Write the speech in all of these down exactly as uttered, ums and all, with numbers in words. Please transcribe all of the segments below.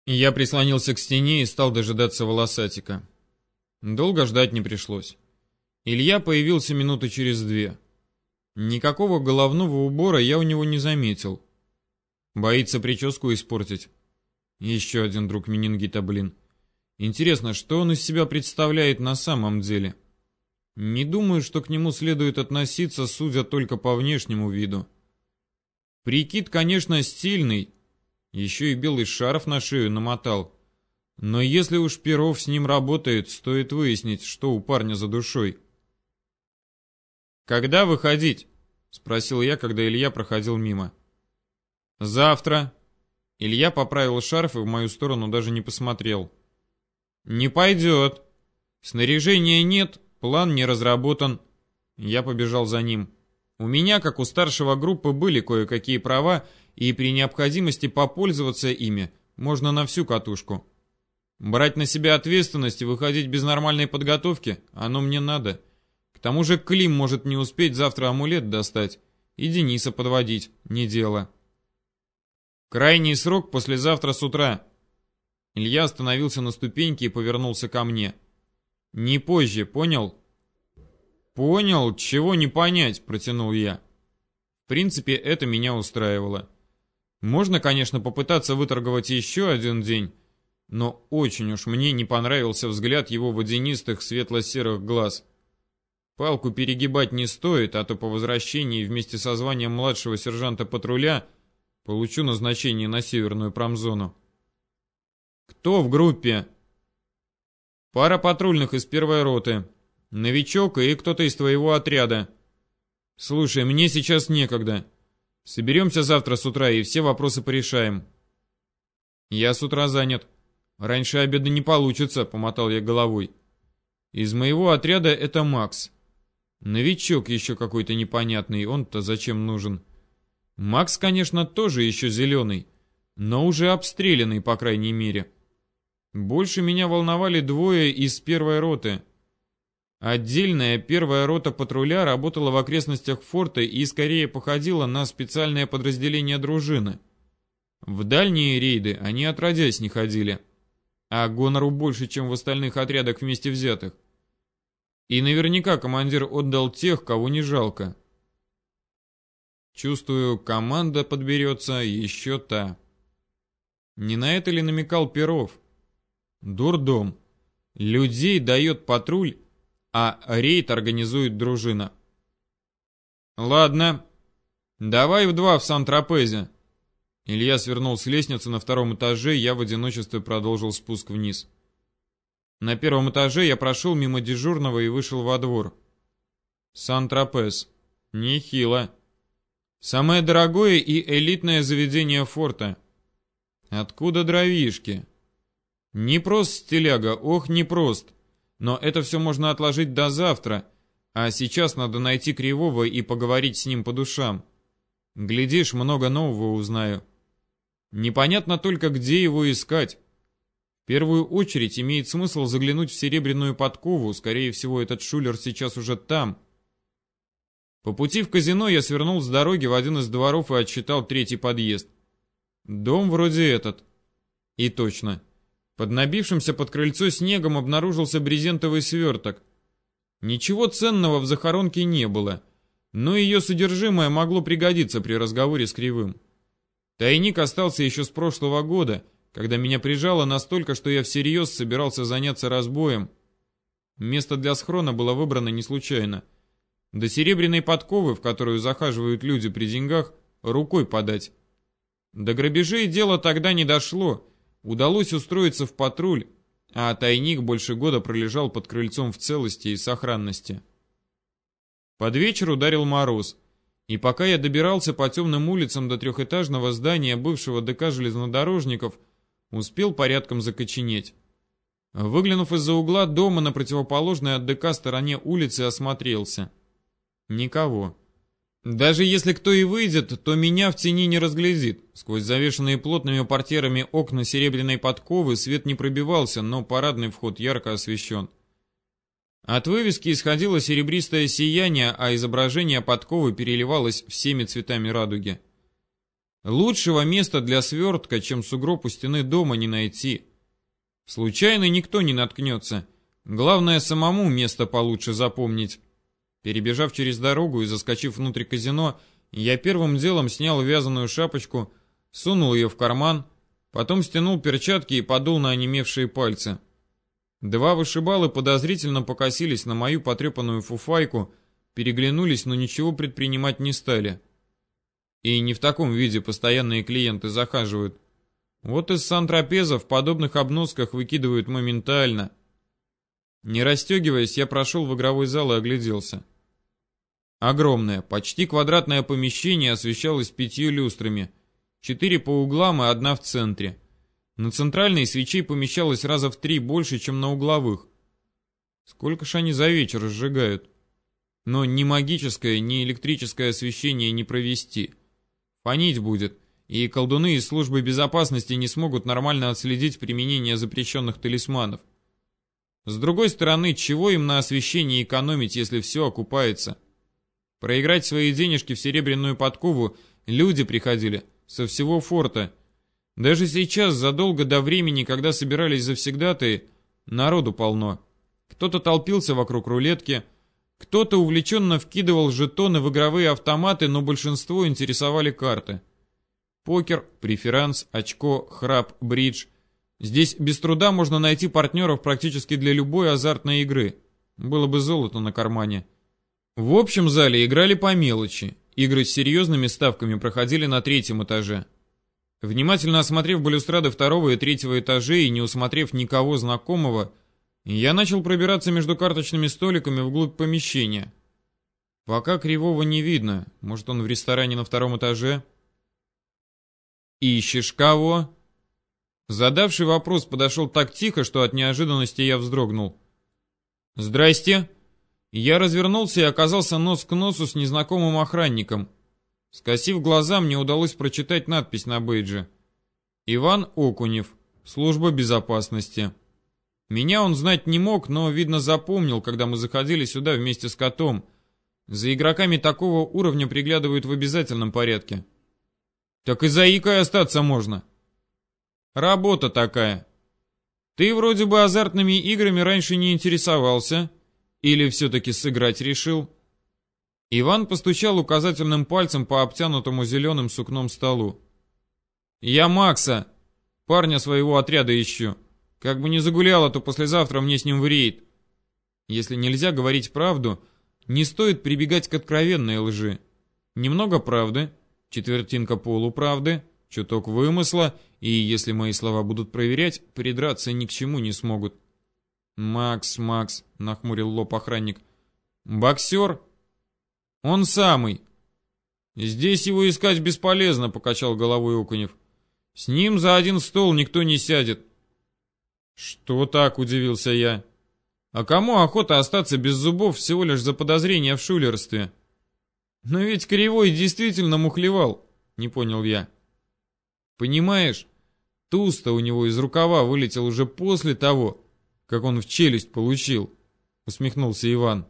Я прислонился к стене и стал дожидаться волосатика. Долго ждать не пришлось. Илья появился минуты через две. Никакого головного убора я у него не заметил. Боится прическу испортить. Еще один друг менингита, блин. Интересно, что он из себя представляет на самом деле? Не думаю, что к нему следует относиться, судя только по внешнему виду. Прикид, конечно, стильный. Еще и белый шарф на шею намотал. Но если уж Перов с ним работает, стоит выяснить, что у парня за душой. «Когда выходить?» — спросил я, когда Илья проходил мимо. «Завтра». Илья поправил шарф и в мою сторону даже не посмотрел. «Не пойдет. Снаряжения нет, план не разработан». Я побежал за ним. У меня, как у старшего группы, были кое-какие права, и при необходимости попользоваться ими можно на всю катушку. Брать на себя ответственность и выходить без нормальной подготовки, оно мне надо. К тому же Клим может не успеть завтра амулет достать, и Дениса подводить, не дело. Крайний срок послезавтра с утра. Илья остановился на ступеньке и повернулся ко мне. Не позже, понял? Понял, чего не понять, протянул я. В принципе, это меня устраивало. Можно, конечно, попытаться выторговать еще один день, но очень уж мне не понравился взгляд его водянистых светло-серых глаз. Палку перегибать не стоит, а то по возвращении вместе со званием младшего сержанта патруля получу назначение на северную промзону. Кто в группе? Пара патрульных из первой роты. Новичок и кто-то из твоего отряда. Слушай, мне сейчас некогда. Соберемся завтра с утра и все вопросы порешаем. Я с утра занят. Раньше обеда не получится, помотал я головой. Из моего отряда это Макс. Новичок еще какой-то непонятный, он-то зачем нужен? Макс, конечно, тоже еще зеленый, но уже обстрелянный, по крайней мере. Больше меня волновали двое из первой роты. Отдельная первая рота патруля работала в окрестностях форта и скорее походила на специальное подразделение дружины. В дальние рейды они отродясь не ходили, а гонору больше, чем в остальных отрядах вместе взятых. И наверняка командир отдал тех, кого не жалко. Чувствую, команда подберется еще та. Не на это ли намекал Перов? Дурдом. Людей дает патруль, а рейд организует дружина. Ладно, давай в два в Сан-Тропезе. Илья свернул с лестницы на втором этаже, я в одиночестве продолжил спуск вниз. На первом этаже я прошел мимо дежурного и вышел во двор. Сан-Тропез. Нехило. Самое дорогое и элитное заведение форта. Откуда дровишки? Не прост стиляга, ох, не прост. Но это все можно отложить до завтра, а сейчас надо найти Кривого и поговорить с ним по душам. Глядишь, много нового узнаю. Непонятно только, где его искать. В первую очередь имеет смысл заглянуть в Серебряную подкову, скорее всего, этот шулер сейчас уже там. По пути в казино я свернул с дороги в один из дворов и отсчитал третий подъезд. Дом вроде этот. И точно. Под набившимся под крыльцо снегом обнаружился брезентовый сверток. Ничего ценного в захоронке не было, но ее содержимое могло пригодиться при разговоре с Кривым. Тайник остался еще с прошлого года, когда меня прижало настолько, что я всерьез собирался заняться разбоем. Место для схрона было выбрано не случайно. До серебряной подковы, в которую захаживают люди при деньгах, рукой подать. До грабежей дело тогда не дошло. Удалось устроиться в патруль, а тайник больше года пролежал под крыльцом в целости и сохранности. Под вечер ударил мороз, и пока я добирался по темным улицам до трехэтажного здания бывшего ДК железнодорожников, успел порядком закоченеть. Выглянув из-за угла дома на противоположной от ДК стороне улицы, осмотрелся. Никого. Даже если кто и выйдет, то меня в тени не разглядит. Сквозь завешенные плотными портьерами окна серебряной подковы свет не пробивался, но парадный вход ярко освещен. От вывески исходило серебристое сияние, а изображение подковы переливалось всеми цветами радуги. Лучшего места для свертка, чем сугроб у стены дома, не найти. Случайно никто не наткнется. Главное, самому место получше запомнить. Перебежав через дорогу и заскочив внутрь казино, я первым делом снял вязаную шапочку, сунул ее в карман, потом стянул перчатки и подул на онемевшие пальцы. Два вышибалы подозрительно покосились на мою потрепанную фуфайку, переглянулись, но ничего предпринимать не стали. И не в таком виде постоянные клиенты захаживают. Вот из Сан-Тропеза в подобных обносках выкидывают моментально. Не расстегиваясь, я прошел в игровой зал и огляделся. Огромное, почти квадратное помещение освещалось пятью люстрами. Четыре по углам и одна в центре. На центральной свечей помещалось раза в три больше, чем на угловых. Сколько ж они за вечер сжигают? Но ни магическое, ни электрическое освещение не провести. Фонить будет, и колдуны из службы безопасности не смогут нормально отследить применение запрещенных талисманов. С другой стороны, чего им на освещении экономить, если все окупается? Проиграть свои денежки в серебряную подкову люди приходили со всего форта. Даже сейчас, задолго до времени, когда собирались завсегдатаи, народу полно. Кто-то толпился вокруг рулетки, кто-то увлеченно вкидывал жетоны в игровые автоматы, но большинство интересовали карты. Покер, преферанс, очко, храп, бридж. Здесь без труда можно найти партнеров практически для любой азартной игры. Было бы золото на кармане. В общем зале играли по мелочи. Игры с серьезными ставками проходили на третьем этаже. Внимательно осмотрев балюстрады второго и третьего этажей и не усмотрев никого знакомого, я начал пробираться между карточными столиками вглубь помещения. Пока Кривого не видно. Может, он в ресторане на втором этаже? «Ищешь кого?» Задавший вопрос подошел так тихо, что от неожиданности я вздрогнул. «Здрасте!» Я развернулся и оказался нос к носу с незнакомым охранником. Скосив глаза, мне удалось прочитать надпись на бейдже. «Иван Окунев, служба безопасности». Меня он знать не мог, но, видно, запомнил, когда мы заходили сюда вместе с котом. За игроками такого уровня приглядывают в обязательном порядке. Так и заикой остаться можно. Работа такая. Ты вроде бы азартными играми раньше не интересовался. Или все-таки сыграть решил? Иван постучал указательным пальцем по обтянутому зеленым сукном столу. Я Макса, парня своего отряда ищу. Как бы не загуляло, то послезавтра мне с ним в рейд. Если нельзя говорить правду, не стоит прибегать к откровенной лжи. Немного правды, четвертинка полуправды, чуток вымысла, и если мои слова будут проверять, придраться ни к чему не смогут. «Макс, Макс», — нахмурил лоб охранник. «Боксер?» «Он самый». «Здесь его искать бесполезно», — покачал головой Окунев. «С ним за один стол никто не сядет». «Что так?» — удивился я. «А кому охота остаться без зубов всего лишь за подозрение в шулерстве?» «Но ведь Кривой действительно мухлевал», — не понял я. «Понимаешь, туз-то у него из рукава вылетел уже после того, как он в челюсть получил», — усмехнулся Иван.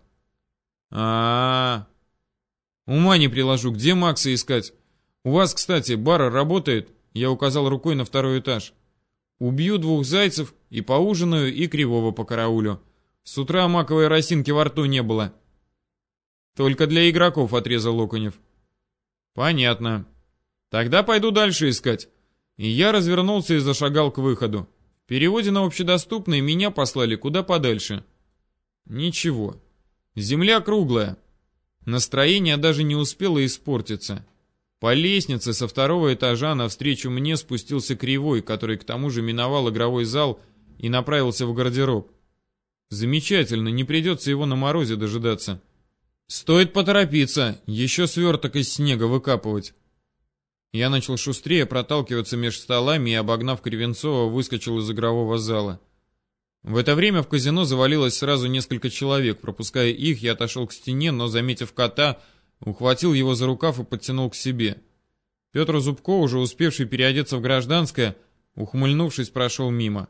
а, -а, -а. Ума не приложу, где Макса искать? У вас, кстати, бар работает?» Я указал рукой на второй этаж. «Убью двух зайцев и поужинаю, и Кривого покараулю. С утра маковой росинки во рту не было». «Только для игроков», — отрезал Окунев. «Понятно. Тогда пойду дальше искать». И я развернулся и зашагал к выходу. В переводе на общедоступный меня послали куда подальше. Ничего. Земля круглая. Настроение даже не успело испортиться. По лестнице со второго этажа навстречу мне спустился Кривой, который к тому же миновал игровой зал и направился в гардероб. Замечательно, не придется его на морозе дожидаться. Стоит поторопиться, еще сверток из снега выкапывать. Я начал шустрее проталкиваться меж столами и, обогнав Кривенцова, выскочил из игрового зала. В это время в казино завалилось сразу несколько человек. Пропуская их, я отошел к стене, но, заметив кота, ухватил его за рукав и подтянул к себе. Петр Зубко, уже успевший переодеться в гражданское, ухмыльнувшись, прошел мимо.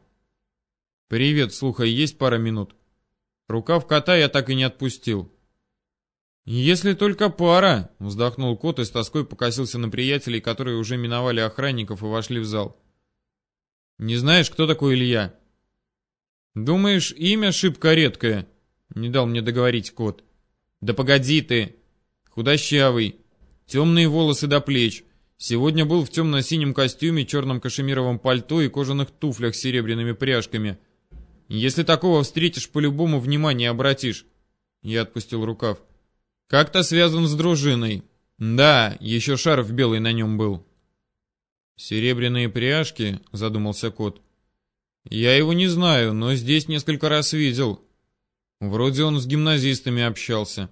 «Привет, слухай, есть пара минут?» Рукав кота я так и не отпустил. «Если только пара», — вздохнул кот и с тоской покосился на приятелей, которые уже миновали охранников и вошли в зал. «Не знаешь, кто такой Илья?» «Думаешь, имя шибко редкое?» — не дал мне договорить кот. «Да погоди ты! Худощавый, темные волосы до плеч. Сегодня был в темно-синем костюме, черном кашемировом пальто и кожаных туфлях с серебряными пряжками. Если такого встретишь, по-любому внимание обратишь». Я отпустил рукав. «Как-то связан с дружиной. Да, еще шарф белый на нем был». «Серебряные пряжки?» — задумался кот. «Я его не знаю, но здесь несколько раз видел. Вроде он с гимназистами общался».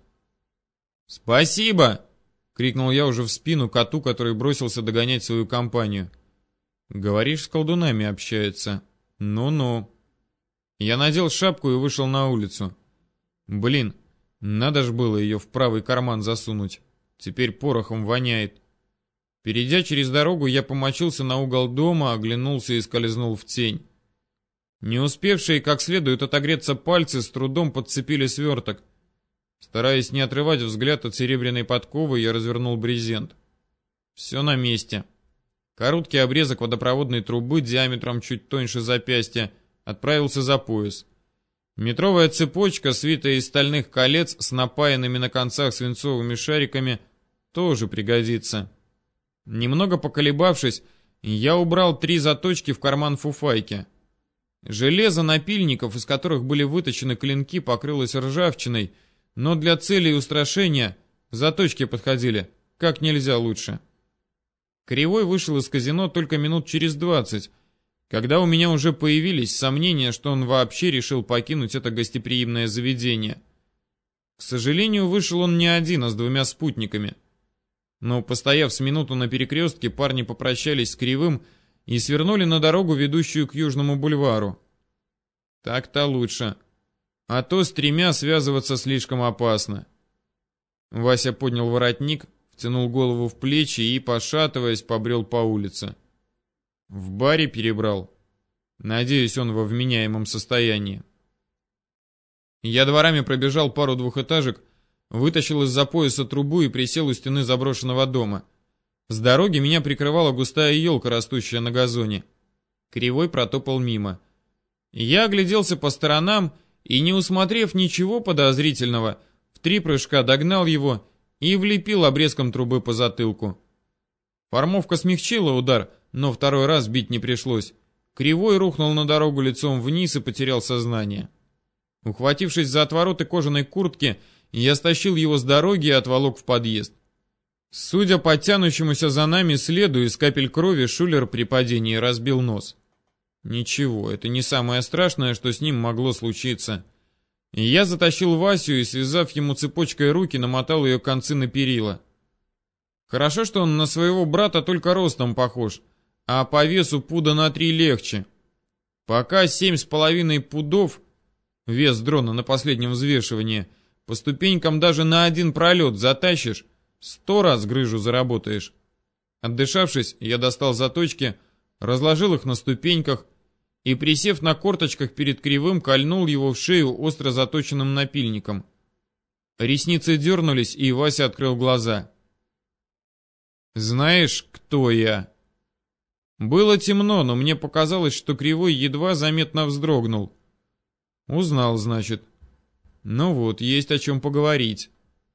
«Спасибо!» — крикнул я уже в спину коту, который бросился догонять свою компанию. «Говоришь, с колдунами общается. Ну-ну». Я надел шапку и вышел на улицу. Блин, надо ж было ее в правый карман засунуть. Теперь порохом воняет. Перейдя через дорогу, я помочился на угол дома, оглянулся и скользнул в тень. Не успевшие как следует отогреться пальцы с трудом подцепили сверток. Стараясь не отрывать взгляд от серебряной подковы, я развернул брезент. Все на месте. Короткий обрезок водопроводной трубы диаметром чуть тоньше запястья отправился за пояс. Метровая цепочка, свитая из стальных колец с напаянными на концах свинцовыми шариками, тоже пригодится. Немного поколебавшись, я убрал три заточки в карман фуфайки. Железо напильников, из которых были выточены клинки, покрылось ржавчиной, но для целей устрашения заточки подходили как нельзя лучше. Кривой вышел из казино только минут через двадцать, когда у меня уже появились сомнения, что он вообще решил покинуть это гостеприимное заведение. К сожалению, вышел он не один, а с двумя спутниками. Но, постояв с минуту на перекрестке, парни попрощались с Кривым и свернули на дорогу, ведущую к Южному бульвару. Так-то лучше. А то с тремя связываться слишком опасно. Вася поднял воротник, втянул голову в плечи и, пошатываясь, побрел по улице. В баре перебрал. Надеюсь, он во вменяемом состоянии. Я дворами пробежал пару двухэтажек, вытащил из-за пояса трубу и присел у стены заброшенного дома. С дороги меня прикрывала густая елка, растущая на газоне. Кривой протопал мимо. Я огляделся по сторонам и, не усмотрев ничего подозрительного, в три прыжка догнал его и влепил обрезком трубы по затылку. Формовка смягчила удар, но второй раз бить не пришлось. Кривой рухнул на дорогу лицом вниз и потерял сознание. Ухватившись за отвороты кожаной куртки, я стащил его с дороги и отволок в подъезд. Судя по тянущемуся за нами следу из капель крови, шулер при падении разбил нос. Ничего, это не самое страшное, что с ним могло случиться. Я затащил Васю и, связав ему цепочкой руки, намотал ее концы на перила. Хорошо, что он на своего брата только ростом похож, а по весу пуда на три легче. Пока семь с половиной пудов, вес дрона на последнем взвешивании, по ступенькам даже на один пролет затащишь, сто раз грыжу заработаешь. Отдышавшись, я достал заточки, разложил их на ступеньках и, присев на корточках перед Кривым, кольнул его в шею остро заточенным напильником. Ресницы дернулись, и Вася открыл глаза. «Знаешь, кто я?» Было темно, но мне показалось, что Кривой едва заметно вздрогнул. «Узнал, значит. Ну вот, есть о чем поговорить».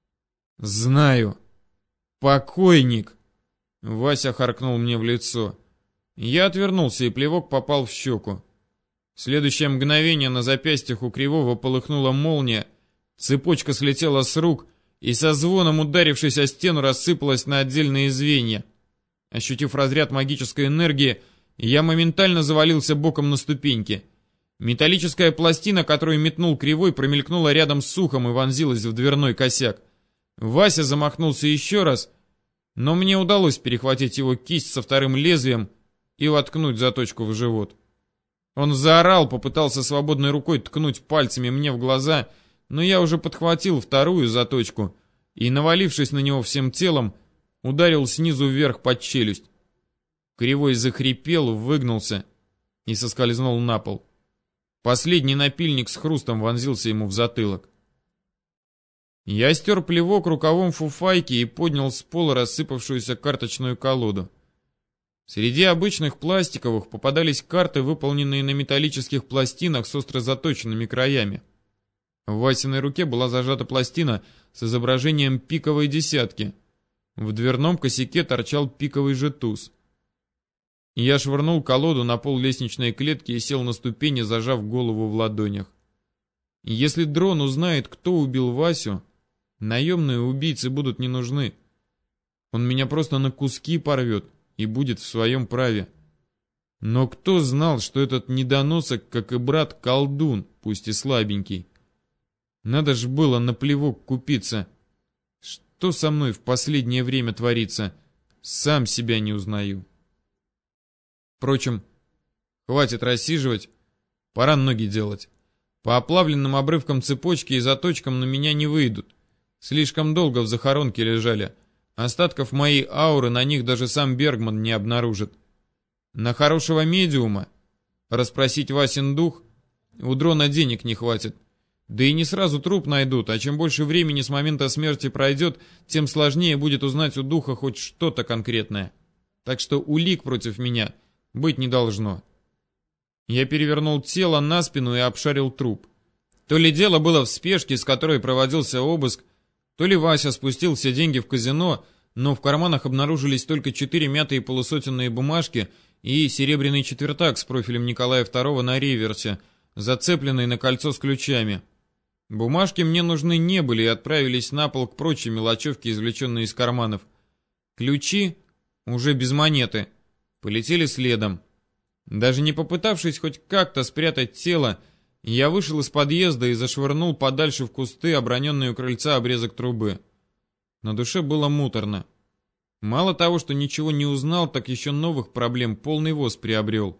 «Знаю. Покойник!» Вася харкнул мне в лицо. Я отвернулся, и плевок попал в щеку. В следующее мгновение на запястьях у Кривого полыхнула молния, цепочка слетела с рук и со звоном, ударившись о стену, рассыпалась на отдельные звенья. Ощутив разряд магической энергии, я моментально завалился боком на ступеньки. Металлическая пластина, которую метнул Кривой, промелькнула рядом с ухом и вонзилась в дверной косяк. Вася замахнулся еще раз, но мне удалось перехватить его кисть со вторым лезвием и воткнуть заточку в живот. Он заорал, попытался свободной рукой ткнуть пальцами мне в глаза, но я уже подхватил вторую заточку и, навалившись на него всем телом, ударил снизу вверх под челюсть. Кривой захрипел, выгнулся и соскользнул на пол. Последний напильник с хрустом вонзился ему в затылок. Я стер плевок рукавом фуфайки и поднял с пола рассыпавшуюся карточную колоду. Среди обычных пластиковых попадались карты, выполненные на металлических пластинах с остро заточенными краями. В Васиной руке была зажата пластина с изображением пиковой десятки. В дверном косяке торчал пиковый же туз. Я швырнул колоду на пол лестничной клетки и сел на ступени, зажав голову в ладонях. Если дрон узнает, кто убил Васю, наемные убийцы будут не нужны. Он меня просто на куски порвет и будет в своем праве. Но кто знал, что этот недоносок, как и брат, колдун, пусть и слабенький? Надо ж было на плевок купиться. Что со мной в последнее время творится? Сам себя не узнаю. Впрочем, хватит рассиживать, пора ноги делать. По оплавленным обрывкам цепочки и заточкам на меня не выйдут. Слишком долго в захоронке лежали. Остатков моей ауры на них даже сам Бергман не обнаружит. На хорошего медиума расспросить Васин дух у дрона денег не хватит. Да и не сразу труп найдут, а чем больше времени с момента смерти пройдет, тем сложнее будет узнать у духа хоть что-то конкретное. Так что улик против меня быть не должно. Я перевернул тело на спину и обшарил труп. То ли дело было в спешке, с которой проводился обыск, то ли Вася спустил все деньги в казино, но в карманах обнаружились только четыре мятые полусотенные бумажки и серебряный четвертак с профилем Николая второго на реверсе, зацепленный на кольцо с ключами. Бумажки мне нужны не были и отправились на пол к прочей мелочевке, извлеченной из карманов. Ключи, уже без монеты, полетели следом. Даже не попытавшись хоть как-то спрятать тело, я вышел из подъезда и зашвырнул подальше в кусты оброненный у крыльца обрезок трубы. На душе было муторно. Мало того, что ничего не узнал, так еще новых проблем полный воз приобрел.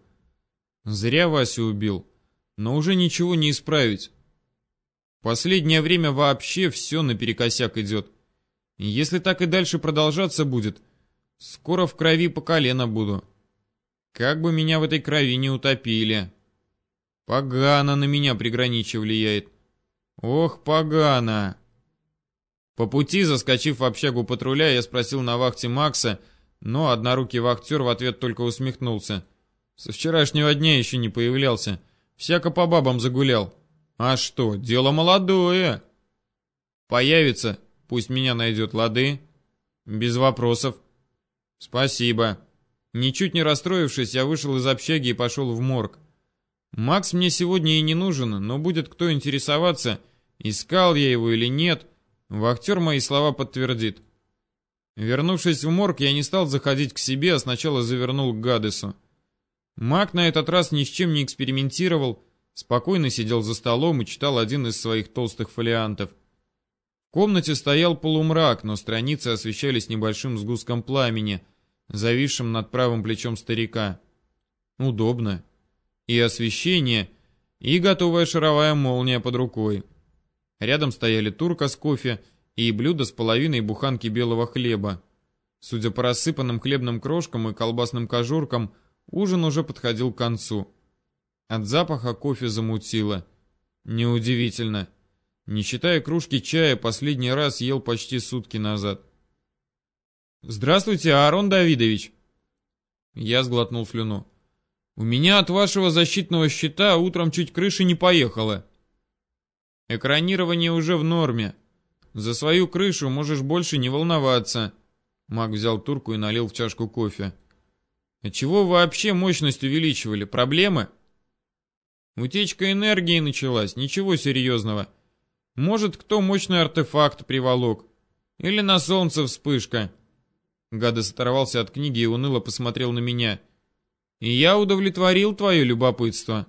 Зря Васю убил, но уже ничего не исправить. Последнее время вообще все наперекосяк идет. И если так и дальше продолжаться будет, скоро в крови по колено буду. Как бы меня в этой крови не утопили. Погано на меня приграничье влияет. Ох, погано. По пути, заскочив в общагу патруля, я спросил на вахте Макса, но однорукий вахтер в ответ только усмехнулся. Со вчерашнего дня еще не появлялся. Всяко по бабам загулял. А что, дело молодое. Появится, пусть меня найдет, лады. Без вопросов. Спасибо. Ничуть не расстроившись, я вышел из общаги и пошел в морг. Макс мне сегодня и не нужен, но будет кто интересоваться, искал я его или нет, вахтер мои слова подтвердит. Вернувшись в морг, я не стал заходить к себе, а сначала завернул к Гадесу. Мак на этот раз ни с чем не экспериментировал, спокойно сидел за столом и читал один из своих толстых фолиантов. В комнате стоял полумрак, но страницы освещались небольшим сгустком пламени, зависшим над правым плечом старика. Удобно. И освещение, и готовая шаровая молния под рукой. Рядом стояли турка с кофе и блюдо с половиной буханки белого хлеба. Судя по рассыпанным хлебным крошкам и колбасным кожуркам, ужин уже подходил к концу. От запаха кофе замутило. Неудивительно. Не считая кружки чая, последний раз ел почти сутки назад. «Здравствуйте, Аарон Давидович!» Я сглотнул слюну. «У меня от вашего защитного щита утром чуть крыша не поехала». «Экранирование уже в норме. За свою крышу можешь больше не волноваться». Мак взял турку и налил в чашку кофе. «А чего вы вообще мощность увеличивали? Проблемы?» «Утечка энергии началась, ничего серьезного. Может, кто мощный артефакт приволок. Или на солнце вспышка». Гадес оторвался от книги и уныло посмотрел на меня. «И я удовлетворил твое любопытство».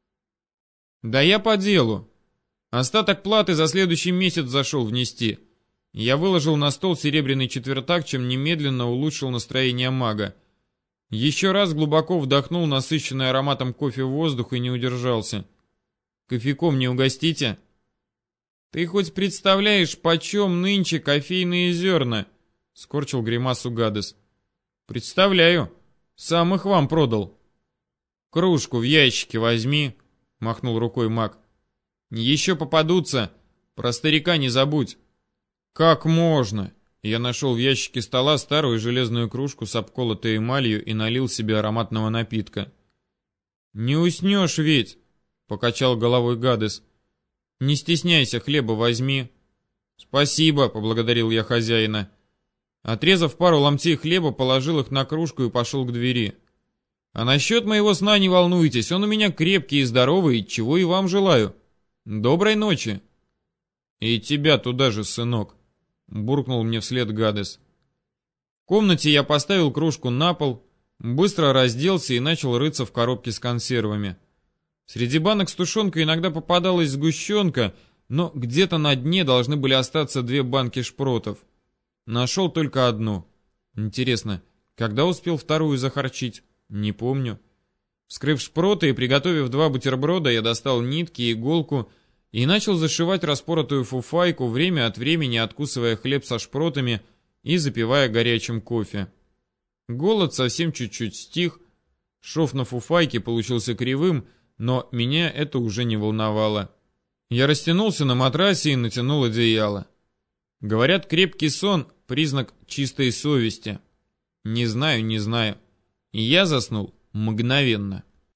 «Да я по делу. Остаток платы за следующий месяц зашел внести». Я выложил на стол серебряный четвертак, чем немедленно улучшил настроение мага. Еще раз глубоко вдохнул насыщенный ароматом кофе в воздух и не удержался. «Кофейком не угостите?» «Ты хоть представляешь, почем нынче кофейные зерна?» — скорчил гримасу Гадес. «Представляю. Сам их вам продал». «Кружку в ящике возьми», — махнул рукой маг. «Еще попадутся. Про старика не забудь. Как можно? Я нашел в ящике стола старую железную кружку с обколотой эмалью и налил себе ароматного напитка. Не уснешь ведь, покачал головой Гадес. Не стесняйся, хлеба возьми. Спасибо, поблагодарил я хозяина. Отрезав пару ломтей хлеба, положил их на кружку и пошел к двери. А насчет моего сна не волнуйтесь, он у меня крепкий и здоровый, чего и вам желаю. Доброй ночи. И тебя туда же, сынок, буркнул мне вслед Гадес. В комнате я поставил кружку на пол, быстро разделся и начал рыться в коробке с консервами. Среди банок с тушенкой иногда попадалась сгущенка, но где-то на дне должны были остаться две банки шпротов. Нашел только одну. Интересно, когда успел вторую захарчить? Не помню. Вскрыв шпроты и приготовив два бутерброда, я достал нитки, иголку и начал зашивать распоротую фуфайку, время от времени откусывая хлеб со шпротами и запивая горячим кофе. Голод совсем чуть-чуть стих, шов на фуфайке получился кривым, но меня это уже не волновало. Я растянулся на матрасе и натянул одеяло. Говорят, крепкий сон — признак чистой совести. Не знаю, не знаю. И я заснул мгновенно.